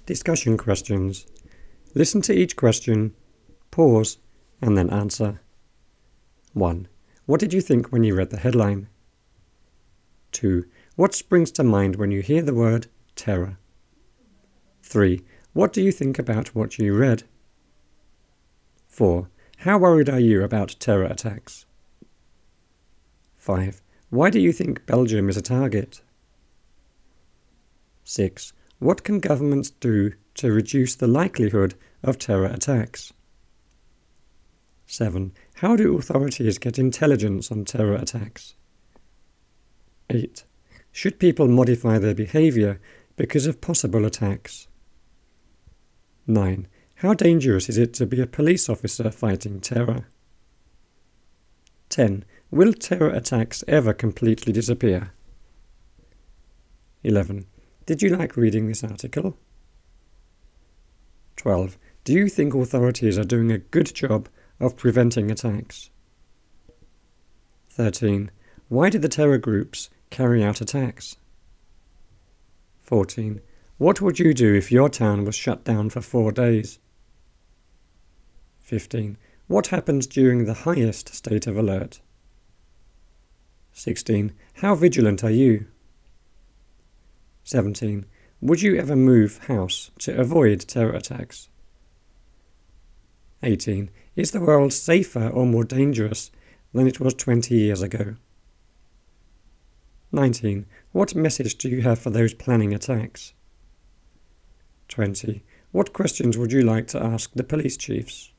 Discussion questions. Listen to each question, pause, and then answer. 1. What did you think when you read the headline? 2. What springs to mind when you hear the word terror? 3. What do you think about what you read? 4. How worried are you about terror attacks? 5. Why do you think Belgium is a target? 6. What can governments do to reduce the likelihood of terror attacks? 7. How do authorities get intelligence on terror attacks? 8. Should people modify their behaviour because of possible attacks? 9. How dangerous is it to be a police officer fighting terror? 10. Will terror attacks ever completely disappear? 11. Did you like reading this article? 12. Do you think authorities are doing a good job of preventing attacks? 13. Why do the terror groups carry out attacks? 14. What would you do if your town was shut down for 4 days? 15. What happens during the highest state of alert? 16. How vigilant are you? 17. Would you ever move house to avoid terror attacks? 18. Is the world safer or more dangerous than it was 20 years ago? 19. What message do you have for those planning attacks? 20. What questions would you like to ask the police chiefs?